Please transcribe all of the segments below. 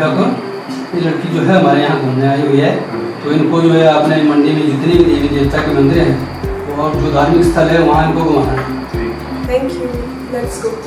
ठाकुर, ये लड़की जो है हमारे यहाँ घूमने आई हुई है, तो इनको जो है अपने मंडी में जितने भी देवी देवता के मंदिर हैं और जो धार्मिक स्थल है वहाँ इनको घुमाना है। Thank you, let's go.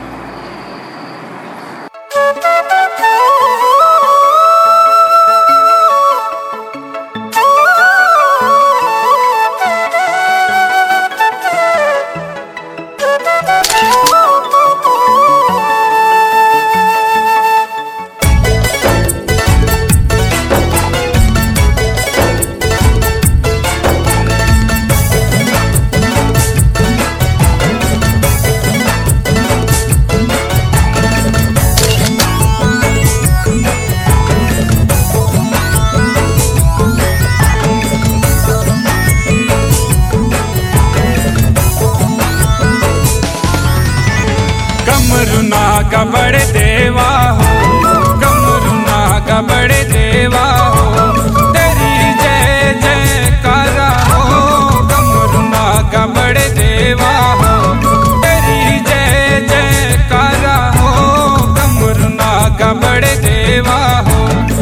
का बड़े देवा हो, कमरुना का बड़े देवा हो, तेरी जय जयकारा हो। कमरुना का बड़े देवा हो, तेरी जय जयकारा हो। कमरुना का बड़े देवा हो।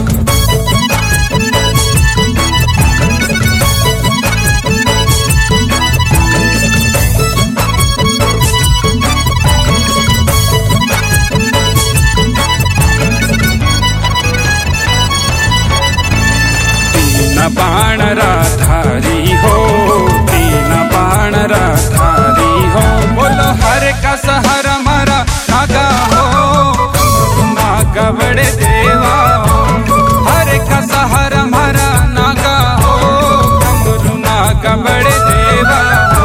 बाण राधारी हो, तीन बाण राधारी हो। बोलो हर का सहरा हमारा नागा हो, नागा बड़े देवा हो। हर का सहरा हमारा नागा हो, कमरू नागा बड़े देवा हो।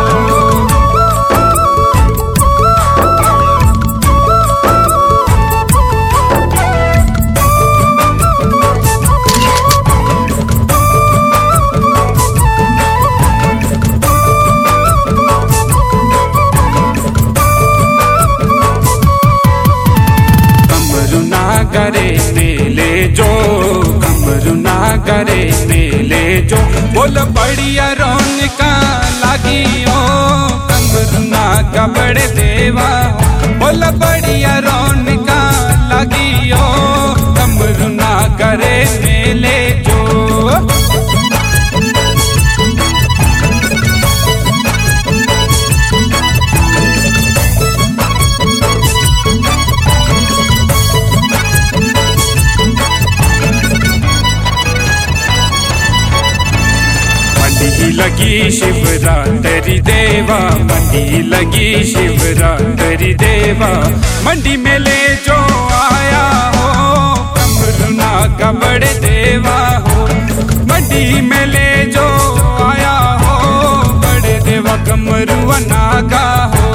करे मेले जो, कमरुना करे मेले जो। बोल बढ़िया रौनका लागी हो, कमरुना का बड़े देवा हो। बोल बढ़िया रौनका लागी हो, कमरुना करे मेले जो। मंडी लगी शिवरात्रि देवा, मंडी लगी शिवरात्रि देवा। मंडी में ले जो आया हो, कमरुना का बड़े देवा हो। मंडी में ले जो आया हो, बड़े देवा कमरुना का हो।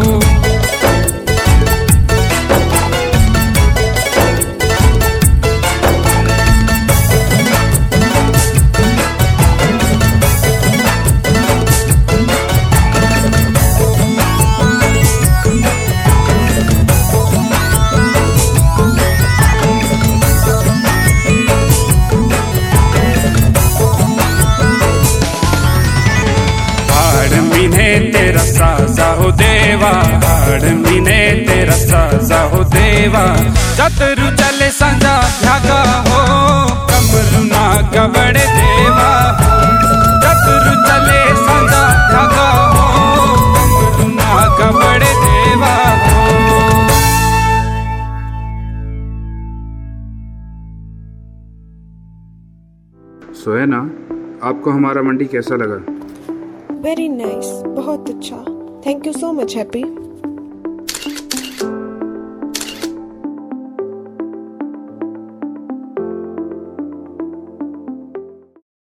तेरा साजा हो देवा, हाड़ मीने तेरा साजा हो देवा। चतुरु चले संजा ध्यागा हो, कमरुना का बड़े देवा हो। चतुरु चले संजा ध्यागा हो, कमरुना का बड़े देवा हो। सोहेना, आपको हमारा मंडी कैसा लगा? वेरी नाइस, बहुत अच्छा। Thank you so much happy.